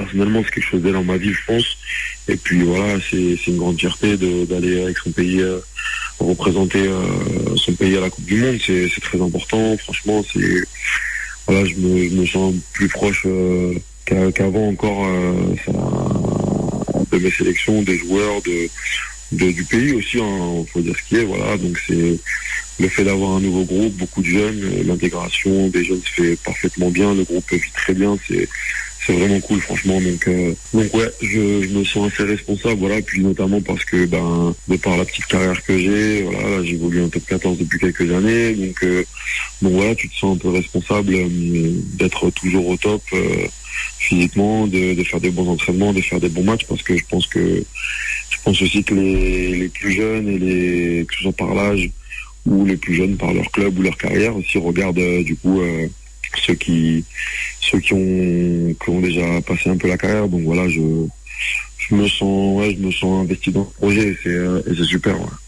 personnellement, c'est quelque chose d'énorme dans ma vie, je pense. Et puis voilà, c'est une grande fierté d'aller avec son pays représenter son pays à la Coupe du Monde. C'est très important. Franchement, voilà, je me sens plus proche qu'avant encore de mes sélections, des joueurs, du pays aussi, hein, faut dire ce qui est, voilà. Donc c'est le fait d'avoir un nouveau groupe, beaucoup de jeunes, l'intégration des jeunes se fait parfaitement bien, le groupe vit très bien, c'est vraiment cool, franchement. Donc ouais, je me sens assez responsable, voilà. Puis notamment parce que de par la petite carrière que j'ai, voilà, là, j'évolue en top 14 depuis quelques années, donc voilà, tu te sens un peu responsable d'être toujours au top physiquement, de faire des bons entraînements, de faire des bons matchs, parce que je pense aussi que les plus jeunes et que ce soit par l'âge ou les plus jeunes par leur club ou leur carrière aussi regardent ceux qui ont déjà passé un peu la carrière. Donc voilà, je me sens investi dans ce projet et c'est super. Ouais.